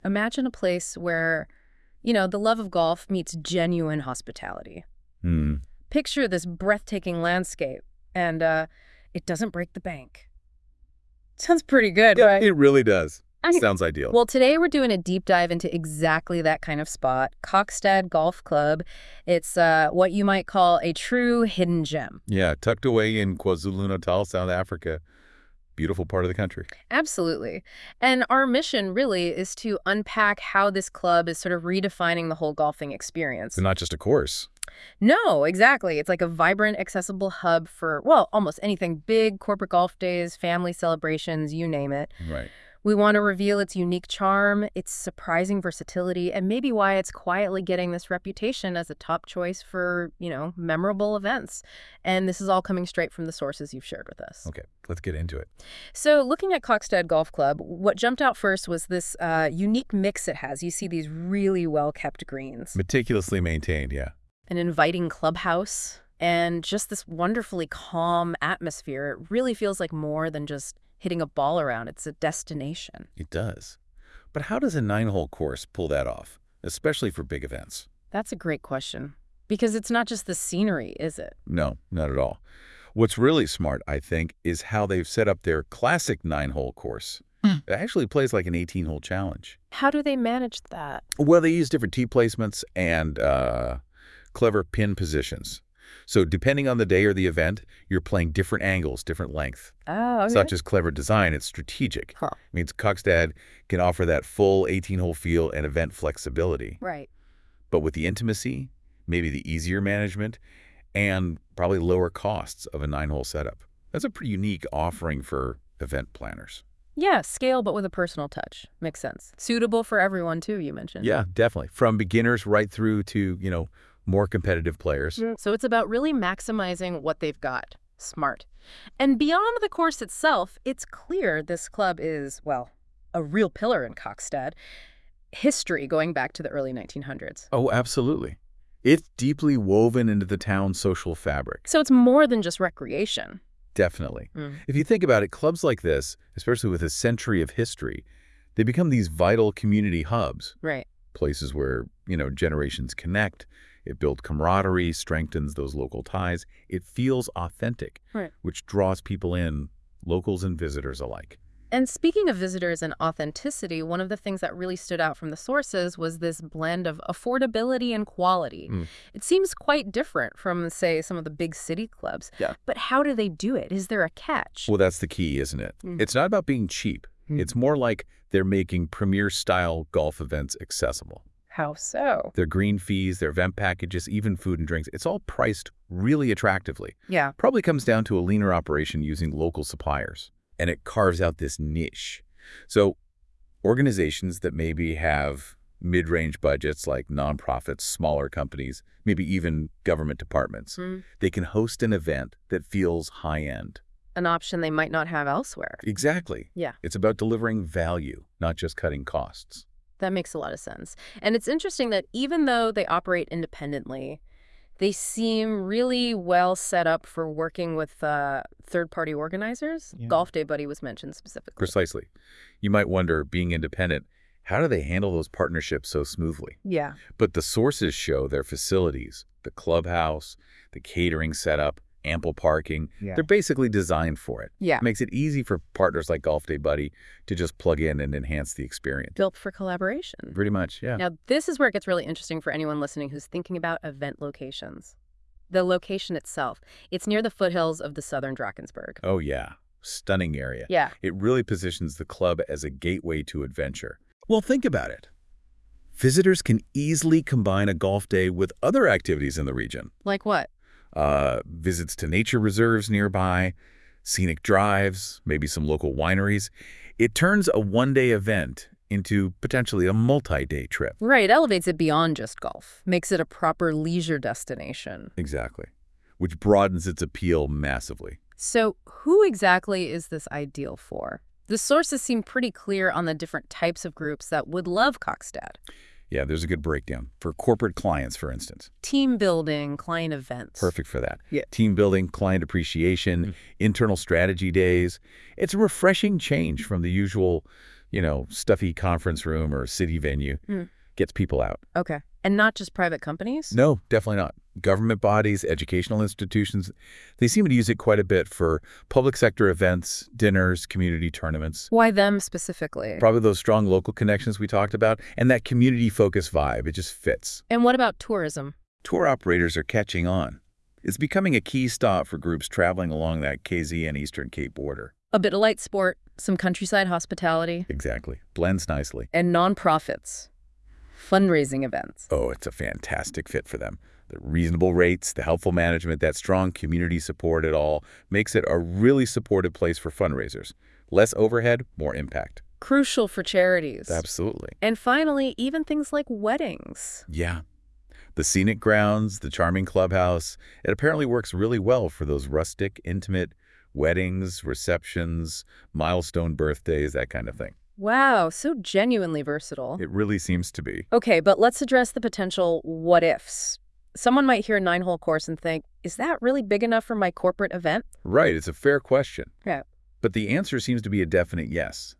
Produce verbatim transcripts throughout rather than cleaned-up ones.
Imagine a place where, you know, the love of golf meets genuine hospitality. Hmm. Picture this breathtaking landscape, and uh, it doesn't break the bank. Sounds pretty good, Yeah, right? it really does. I- Sounds ideal. Well, today we're doing a deep dive into exactly that kind of spot, Kokstad Golf Club. It's uh, what you might call a true hidden gem. Yeah, tucked away in KwaZulu-Natal, South Africa. Beautiful part of the country. Absolutely. And our mission really is to unpack how this club is sort of redefining the whole golfing experience. It's not just a course. No, exactly. It's like a vibrant, accessible hub for, well, almost anything big, corporate golf days, family celebrations, you name it. Right. We want to reveal its unique charm, its surprising versatility, and maybe why it's quietly getting this reputation as a top choice for, you know, memorable events. And this is all coming straight from the sources you've shared with us. Okay, let's get into it. So looking at Kokstad Golf Club, what jumped out first was this uh, unique mix it has. You see these really well-kept greens, Meticulously maintained, yeah. an inviting clubhouse, and just this wonderfully calm atmosphere. It really feels like more than just hitting a ball around. It's a destination. It does. But how does a nine-hole course pull that off, especially for big events? That's a great question. Because it's not just the scenery, is it? No, not at all. What's really smart, I think, is how they've set up their classic nine-hole course. It actually plays like an eighteen-hole challenge. How do they manage that? Well, they use different tee placements and uh, clever pin positions. So depending on the day or the event, you're playing different angles, different length. Oh, okay. It's not just clever design, it's strategic. Huh. It means Kokstad can offer that full eighteen-hole feel and event flexibility. Right. But with the intimacy, maybe the easier management, and probably lower costs of a nine-hole setup. That's a pretty unique offering for event planners. Yeah, scale but with a personal touch. Makes sense. Suitable for everyone, too, you mentioned. Yeah, definitely. From beginners right through to, you know, more competitive players. So it's about really maximizing what they've got. Smart. And beyond the course itself, it's clear this club is, well, a real pillar in Kokstad. History going back to the early nineteen hundreds. Oh, absolutely. It's deeply woven into the town's social fabric. So it's more than just recreation. Definitely. Mm. If you think about it, clubs like this, especially with a century of history, they become these vital community hubs, Right. places where, you know, generations connect. It builds camaraderie, strengthens those local ties. It feels authentic, Right. which draws people in, locals and visitors alike. And speaking of visitors and authenticity, one of the things that really stood out from the sources was this blend of affordability and quality. Mm. It seems quite different from, say, some of the big city clubs. Yeah. But how do they do it? Is there a catch? Well, that's the key, isn't it? Mm. It's not about being cheap. Mm. It's more like they're making premier-style golf events accessible. How so? Their green fees, their event packages, even food and drinks, it's all priced really attractively. Yeah. Probably comes down to a leaner operation using local suppliers. And it carves out this niche. So organizations that maybe have mid-range budgets like nonprofits, smaller companies, maybe even government departments, Mm. they can host an event that feels high-end. An option they might not have elsewhere. Exactly. Yeah. It's about delivering value, not just cutting costs. That makes a lot of sense. And it's interesting that even though they operate independently, they seem really well set up for working with uh, third-party organizers. Yeah. Golf Day Buddy was mentioned specifically. Precisely. You might wonder, being independent, how do they handle those partnerships so smoothly? Yeah. But the sources show their facilities, the clubhouse, the catering setup, ample parking. Yeah. They're basically designed for it. Yeah. It makes it easy for partners like Golf Day Buddy to just plug in and enhance the experience. Built for collaboration. Pretty much, yeah. Now, this is where it gets really interesting for anyone listening who's thinking about event locations. The location itself, it's near the foothills of the southern Drakensberg. Oh, yeah. Stunning area. Yeah. It really positions the club as a gateway to adventure. Well, think about it. Visitors can easily combine a golf day with other activities in the region. Like what? Uh, visits to nature reserves nearby, scenic drives, maybe some local wineries. It turns a one-day event into potentially a multi-day trip. Right, elevates it beyond just golf. Makes it a proper leisure destination. Exactly. Which broadens its appeal massively. So who exactly is this ideal for? The sources seem pretty clear on the different types of groups that would love Kokstad. Yeah, there's a good breakdown. For corporate clients, for instance. Team building, client events. Perfect for that. Yeah. Team building, client appreciation, Mm. internal strategy days. It's a refreshing change from the usual you know, stuffy conference room or city venue. Hmm. Gets people out. Okay. And not just private companies? No, definitely not. Government bodies, educational institutions, they seem to use it quite a bit for public sector events, dinners, community tournaments. Why them specifically? Probably those strong local connections we talked about, and that community-focused vibe. It just fits. And what about tourism? Tour operators are catching on. It's becoming a key stop for groups traveling along that K Z and Eastern Cape border. A bit of light sport, some countryside hospitality. Exactly. Blends nicely. And nonprofits. Fundraising events. Oh, it's a fantastic fit for them. The reasonable rates, the helpful management, that strong community support, it all makes it a really supported place for fundraisers. Less overhead, more impact. Crucial for charities. Absolutely. And finally, even things like weddings. Yeah. The scenic grounds, the charming clubhouse, it apparently works really well for those rustic, intimate weddings, receptions, milestone birthdays, that kind of thing. Wow, so genuinely versatile. It really seems to be. Okay, but let's address the potential what-ifs. Someone might hear a nine-hole course and think, is that really big enough for my corporate event? Right, it's a fair question. Yeah. But the answer seems to be a definite yes.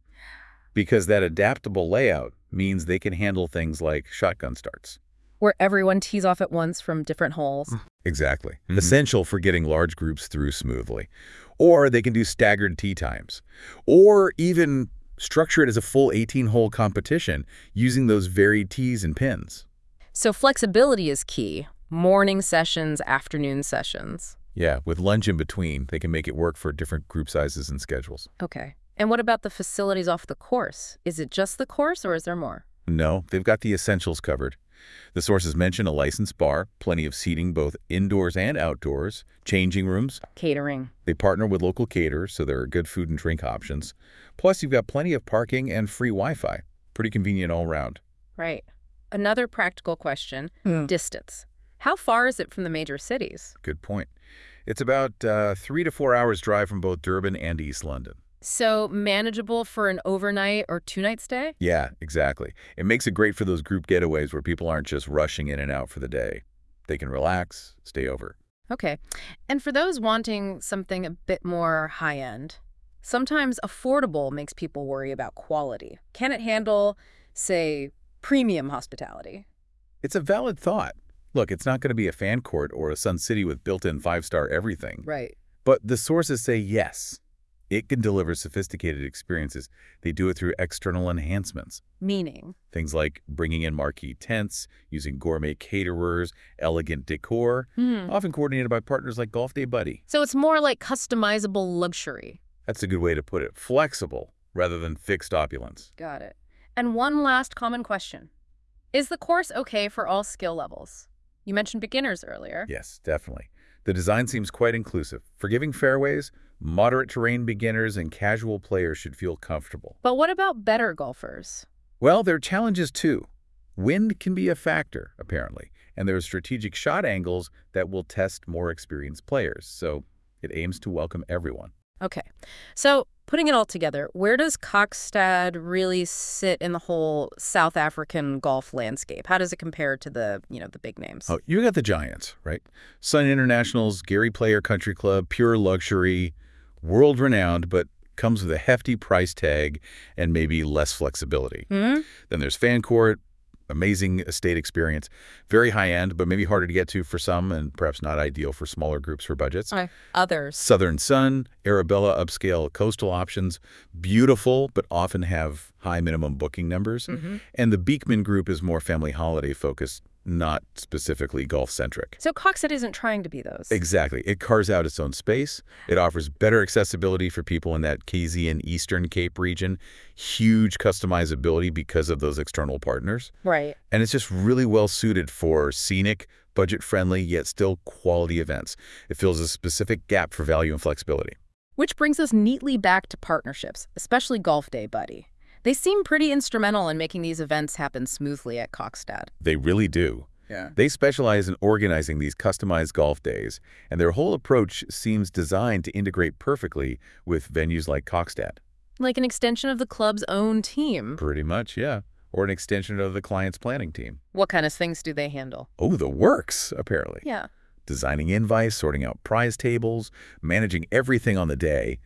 Because that adaptable layout means they can handle things like shotgun starts. Where everyone tees off at once from different holes. Exactly. Mm-hmm. Essential for getting large groups through smoothly. Or they can do staggered tee times. Or even structure it as a full eighteen-hole competition using those varied tees and pins. So flexibility is key. Morning sessions, afternoon sessions. Yeah, with lunch in between, they can make it work for different group sizes and schedules. Okay. And what about the facilities off the course? Is it just the course or is there more? No, they've got the essentials covered. The sources mention a licensed bar, plenty of seating both indoors and outdoors, changing rooms. Catering. They partner with local caterers, so there are good food and drink options. Plus, you've got plenty of parking and free Wi-Fi. Pretty convenient all around. Right. Another practical question, Mm. distance. How far is it from the major cities? Good point. It's about uh, three to four hours drive from both Durban and East London. So manageable for an overnight or two-night stay? Yeah, exactly. It makes it great for those group getaways where people aren't just rushing in and out for the day. They can relax, stay over. Okay. And for those wanting something a bit more high-end, sometimes affordable makes people worry about quality. Can it handle, say, premium hospitality? It's a valid thought. Look, it's not going to be a fan court or a Sun City with built-in five-star everything. Right. But the sources say yes. It can deliver sophisticated experiences. They do it through external enhancements. Meaning? Things like bringing in marquee tents, using gourmet caterers, elegant decor, Hmm. often coordinated by partners like Golf Day Buddy. So it's more like customizable luxury. That's a good way to put it. Flexible rather than fixed opulence. Got it. And one last common question. Is the course okay for all skill levels? You mentioned beginners earlier. Yes, definitely. The design seems quite inclusive. Forgiving fairways, moderate terrain beginners, and casual players should feel comfortable. But what about better golfers? Well, there are challenges too. Wind can be a factor, apparently, and there are strategic shot angles that will test more experienced players, so it aims to welcome everyone. Okay. So putting it all together, where does Kokstad really sit in the whole South African golf landscape? How does it compare to the, you know, the big names? Oh, you got the giants, right? Sun International's Gary Player Country Club, pure luxury, world-renowned, but comes with a hefty price tag and maybe less flexibility. Hmm? Then there's Fancourt, amazing estate experience, very high-end, but maybe harder to get to for some and perhaps not ideal for smaller groups for budgets. Okay. Others. Southern Sun, Arabella upscale coastal options, beautiful, but often have high minimum booking numbers. Mm-hmm. And the Beekman Group is more family holiday focused, not specifically golf-centric. So Kokstad isn't trying to be those. Exactly. It carves out its own space. It offers better accessibility for people in that K Z and Eastern Cape region, huge customizability because of those external partners. Right. And it's just really well suited for scenic, budget-friendly, yet still quality events. It fills a specific gap for value and flexibility. Which brings us neatly back to partnerships, especially Golf Day Buddy. They seem pretty instrumental in making these events happen smoothly at Kokstad. They really do. Yeah. They specialize in organizing these customized golf days, and their whole approach seems designed to integrate perfectly with venues like Kokstad. Like an extension of the club's own team. Pretty much, yeah. Or an extension of the client's planning team. What kind of things do they handle? Oh, the works, apparently. Yeah. Designing invites, sorting out prize tables, managing everything on the day.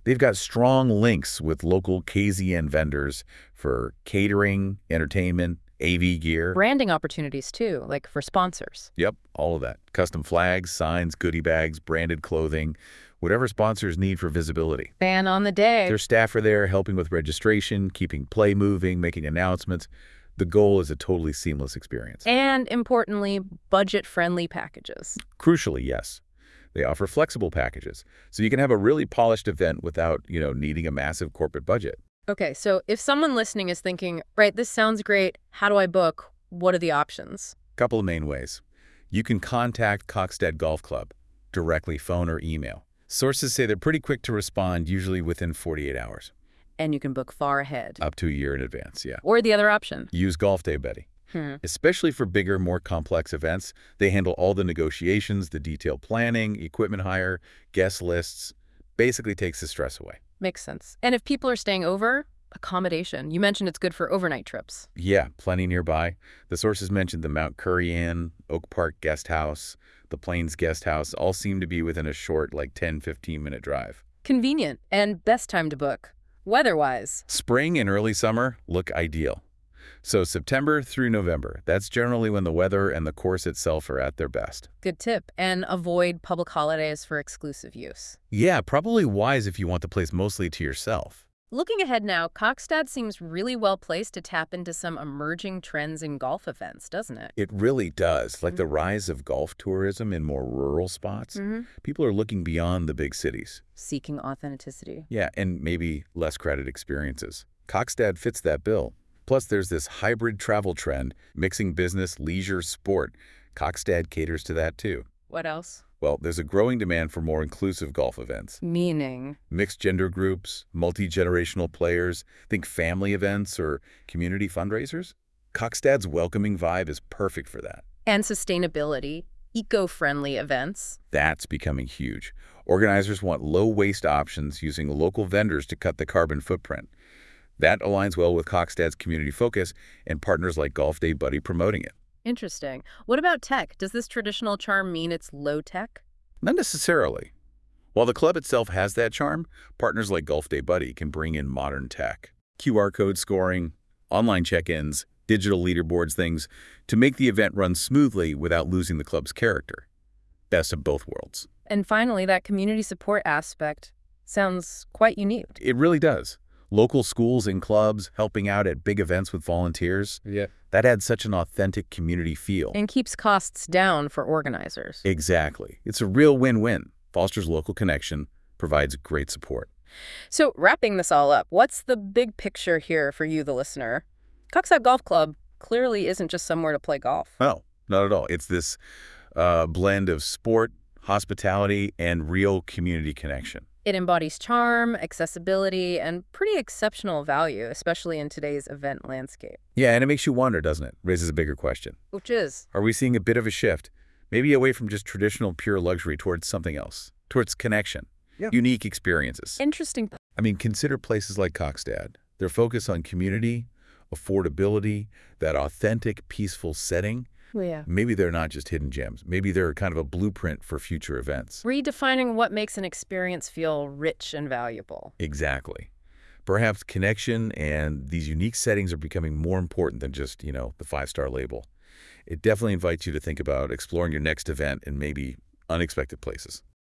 They've got strong links with local K Z N vendors for catering, entertainment, A V gear. Branding opportunities, too, like for sponsors. Yep, all of that. Custom flags, signs, goodie bags, branded clothing, whatever sponsors need for visibility. Fan on the day. Their staff are there helping with registration, keeping play moving, making announcements. The goal is a totally seamless experience. And, importantly, budget-friendly packages. Crucially, yes. They offer flexible packages, so you can have a really polished event without, you know, needing a massive corporate budget. Okay, so if someone listening is thinking, right, this sounds great, how do I book? What are the options? Couple of main ways. You can contact Kokstad Golf Club, directly phone or email. Sources say they're pretty quick to respond, usually within forty-eight hours. And you can book far ahead. Up to a year in advance, yeah. Or the other option. Use Golf Day Buddy. Hmm. Especially for bigger, more complex events, they handle all the negotiations, the detailed planning, equipment hire, guest lists. Basically takes the stress away. Makes sense. And if people are staying over, accommodation. You mentioned it's good for overnight trips. Yeah, plenty nearby. The sources mentioned the Mount Curry Inn, Oak Park Guest House, the Plains Guest House, all seem to be within a short, like ten, fifteen minute drive. Convenient and best time to book. Weather-wise. Spring and early summer look ideal. So September through November, that's generally when the weather and the course itself are at their best. Good tip. And avoid public holidays for exclusive use. Yeah, probably wise if you want the place mostly to yourself. Looking ahead now, Kokstad seems really well placed to tap into some emerging trends in golf events, doesn't it? It really does. Like the rise of golf tourism in more rural spots. Mm-hmm. People are looking beyond the big cities. Seeking authenticity. Yeah, and maybe less crowded experiences. Kokstad fits that bill. Plus, there's this hybrid travel trend, mixing business, leisure, sport. Kokstad caters to that too. What else? Well, there's a growing demand for more inclusive golf events. Meaning? Mixed gender groups, multi-generational players, think family events or community fundraisers. Kokstad's welcoming vibe is perfect for that. And sustainability, eco-friendly events. That's becoming huge. Organizers want low-waste options using local vendors to cut the carbon footprint. That aligns well with Kokstad's community focus and partners like Golf Day Buddy promoting it. Interesting. What about tech? Does this traditional charm mean it's low-tech? Not necessarily. While the club itself has that charm, partners like Golf Day Buddy can bring in modern tech. Q R code scoring, online check-ins, digital leaderboards, things to make the event run smoothly without losing the club's character. Best of both worlds. And finally, that community support aspect sounds quite unique. It really does. Local schools and clubs helping out at big events with volunteers. Yeah. That adds such an authentic community feel. And keeps costs down for organizers. Exactly. It's a real win-win. Fosters local connection, provides great support. So wrapping this all up, what's the big picture here for you, the listener? Kokstad Golf Club clearly isn't just somewhere to play golf. No, not at all. It's this uh, blend of sport, hospitality, and real community connection. It embodies charm, accessibility, and pretty exceptional value, especially in today's event landscape. Yeah, and it makes you wonder, doesn't it? Raises a bigger question. Which is? Are we seeing a bit of a shift, maybe away from just traditional pure luxury towards something else, towards connection, Yeah. unique experiences? Interesting. I mean, consider places like Kokstad. Their focus on community, affordability, that authentic, peaceful setting. Well, yeah. Maybe they're not just hidden gems. Maybe they're kind of a blueprint for future events. Redefining what makes an experience feel rich and valuable. Exactly. Perhaps connection and these unique settings are becoming more important than just, you know, the five-star label. It definitely invites you to think about exploring your next event in maybe unexpected places.